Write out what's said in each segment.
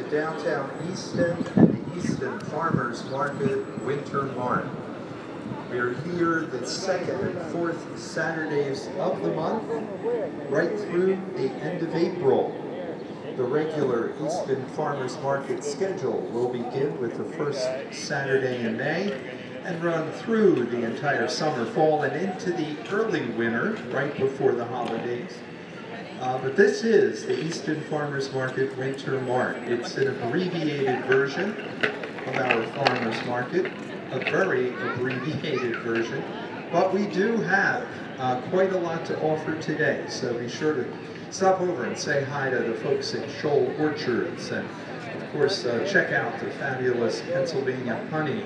to downtown Easton and the Easton Farmers Market Winter Mart. We are here the second and fourth Saturdays of the month, right through the end of April. The regular Easton Farmers Market schedule will begin with the first Saturday in May and run through the entire summer, fall, and into the early winter, right before the holidays. But this is the Easton Farmers Market Winter Mart. It's an abbreviated version of our farmers market, a very abbreviated version, but we do have quite a lot to offer today, so be sure to stop over and say hi to the folks at Shoal Orchards, and of course check out the fabulous Pennsylvania honey.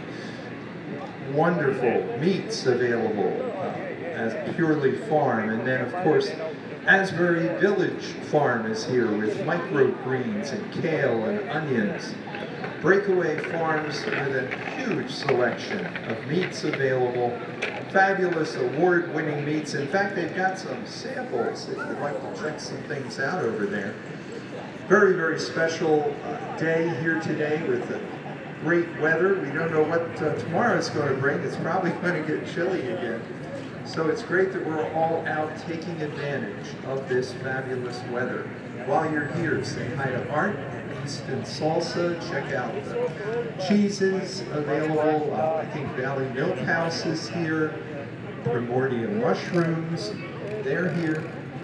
Wonderful meats available as purely farm, and then of course Asbury Village Farm is here with microgreens and kale and onions. Breakaway Farms with a huge selection of meats available. Fabulous award-winning meats. In fact, they've got some samples if you'd like to check some things out over there. Very, very special day here today with the great weather. We don't know what tomorrow's going to bring. It's probably going to get chilly again. So it's great that we're all out taking advantage of this fabulous weather. While you're here, say hi to Art at Easton Salsa. Check out the cheeses available. I think Valley Milk House is here. Primordial Mushrooms, they're here.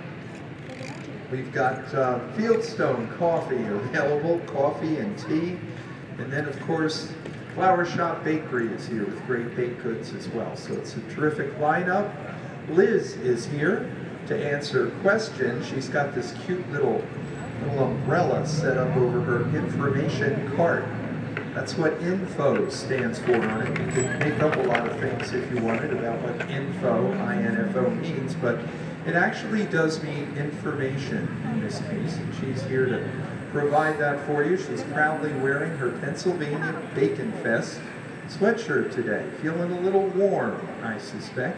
We've got Fieldstone Coffee available, coffee and tea. And then, of course, Flower Shop Bakery is here with great baked goods as well. So it's a terrific lineup. Liz is here to answer questions. She's got this cute little umbrella set up over her information cart. That's what info stands for on it. You could make up a lot of things if you wanted about what info, I-N-F-O, means, but it actually does mean information in this case, and she's here to provide that for you. She's proudly wearing her Pennsylvania Bacon Fest sweatshirt today. Feeling a little warm, I suspect.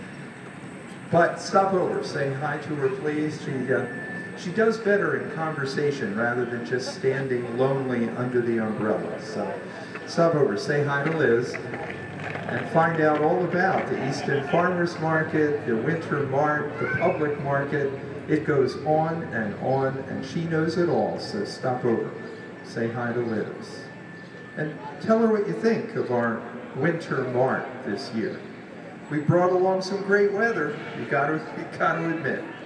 But stop over, say hi to her, please. She does better in conversation rather than just standing lonely under the umbrella. So stop over, say hi to Liz, and find out all about the Easton Farmers Market, the Winter Mart, the public market. It goes on, and she knows it all. So stop over, say hi to Liz, and tell her what you think of our Winter Mart this year. We brought along some great weather, you got to admit.